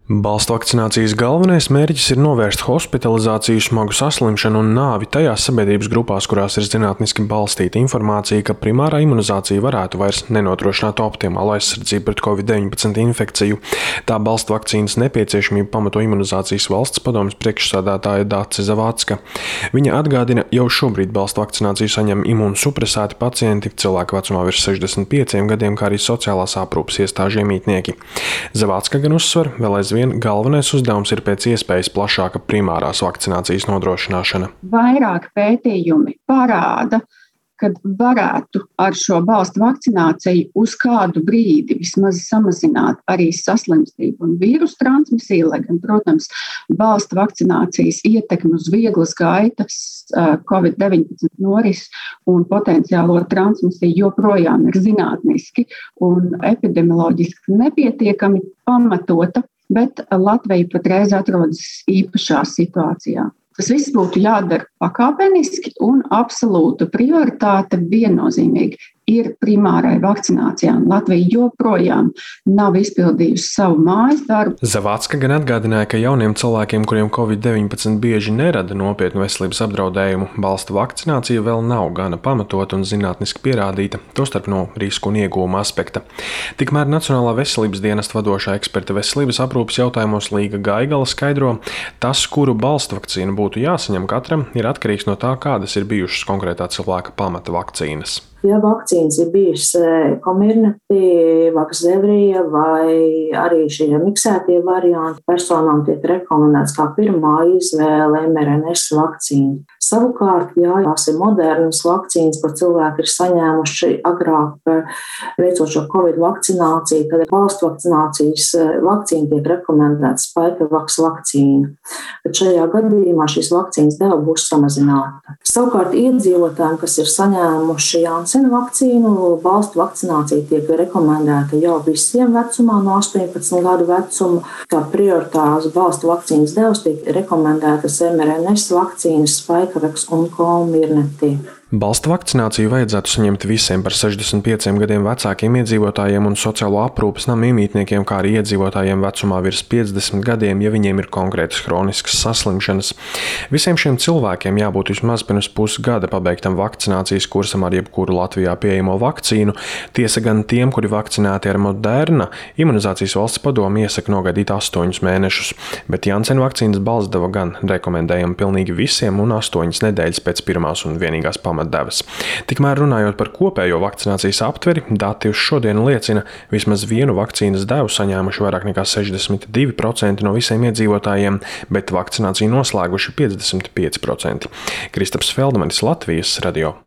Balstu vakcinācijas galvenais mērķis ir novērst hospitalizāciju, smagu saslimšanu un nāvi tajās sabiedrības grupās, kurās ir zinātniski balstīta informācija, ka primārā imunizācija varētu vairs nenodrošināt optimālu aizsardzību pret COVID-19 infekciju. Tā balstu vakcīnas nepieciešamību pamato Imunizācijas valsts padomes priekšsēdētāja Dace Zavacka. Viņa atgādina, jau šobrīd balstu vakcināciju saņem imunsupresēti pacienti, cilvēki vecumā virs 65 gadiem, kā arī sociālās aprūpes iestāžu iemītnieki. Zavacka gan uzsver, vēl aizvien galvenais uzdevums ir pēc iespējas plašāka primārās vakcinācijas nodrošināšana. Vairāk pētījumi parāda, ka varētu ar šo balstu vakcināciju uz kādu brīdi vismaz samazināt arī saslimstību un vīrusu transmisiju, lai gan, protams, balstu vakcinācijas ietekme uz vieglas gaitas COVID-19 norisi un potenciālo transmisiju joprojām ir zinātniski un epidemioloģiski nepietiekami pamatota, bet Latvija patreiz atrodas īpašā situācijā. Tas viss būtu jādara pakāpeniski un absolūta prioritāte viennozīmīgi ir primārai vakcinācijai. Latvija joprojām nav izpildījusi savu mājas darbu. Zavacka gan atgādināja, ka jauniem cilvēkiem, kuriem COVID-19 bieži nerada nopietnu veselības apdraudējumu, balstu vakcinācija vēl nav gana pamatota un zinātniski pierādīta, tostarp no risku un ieguvuma aspekta. Tikmēr Nacionālā veselības dienesta vadošā eksperte veselības aprūpes jautājumos Līga Gaigala skaidro, tas, kuru balstu vakcīnu būtu jāsaņem katram, ir atkarīgs no tā, kādas ir bijušas konkrētā cilvēka pamata vakcīnas. Ja vakcīnas ir bijušas Comirnaty, Vaxzevria vai arī šie miksētie varianti, personām tiek rekomendēts kā pirmā izvēle mRNS vakcīna. Savukārt, ja tās ir modernas vakcīnas, ko cilvēki ir saņēmuši agrāk veicot šo Covid vakcināciju, tad balstu vakcinācijas vakcīna tiek rekomendēta Spikevax vakcīna. Bet šajā gadījumā šīs vakcīnas deva būs samazināta. Savukārt iedzīvotājiem, kas ir saņēmuši Janssen vakcīnu, balstu vakcinācija tiek rekomendēta jau visiem vecumā no 18 gadu vecuma. Kā prioritārās balstu vakcīnas devas tiek rekomendētas mRNS vakcīnas Spikevax un Comirnaty. Balstu vakcināciju vajadzētu saņemt visiem par 65 gadiem vecākiem iedzīvotājiem un sociālo aprūpes namu iemītniekiem, kā arī iedzīvotājiem vecumā virs 50 gadiem, ja viņiem ir konkrētas hroniskas saslimšanas. Visiem šiem cilvēkiem jābūt vismaz pirms pusgada pabeigtam vakcinācijas kursam ar jebkuru Latvijā pieejamo vakcīnu. Tiesa gan tiem, kuri vakcinēti ar Moderna, Imunizācijas valsts padome iesaka nogaidīt 8 mēnešus, bet Janssen vakcīnas balsdeva gan rekomendējama pilnīgi visiem un 8 nedēļas pēc pirmās un vienīgās pamatdevas. Tikmēr runājot par kopējo vakcinācijas aptveri, dati uz šodienu liecina, vismaz vienu vakcīnas devu saņēmuši vairāk nekā 62% no visiem iedzīvotājiem, bet vakcināciju noslēguši 55%. Kristaps Feldmanis, Latvijas radio.